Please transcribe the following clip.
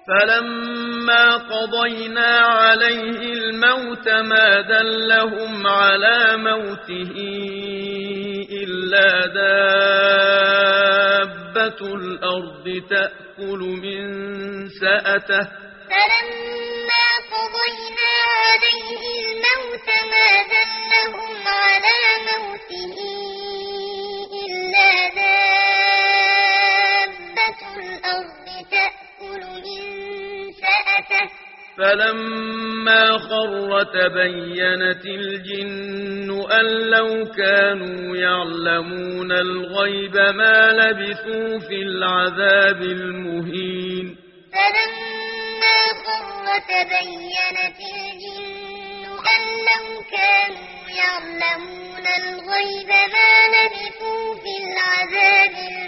فلما قضينا عليه الموت ما دلهم على موته إلا دابة الأرض تأكل من سأته فلما قضينا عليه الموت ما دلهم على موته إلا دابة الأرض تأكل من سأته فلما خر تبينت الجن أن لو كانوا يعلمون الغيب ما لبثوا في العذاب المهين فلما خر تبينت الجن أن لو كانوا يعلمون الغيب ما لبثوا في العذاب المهين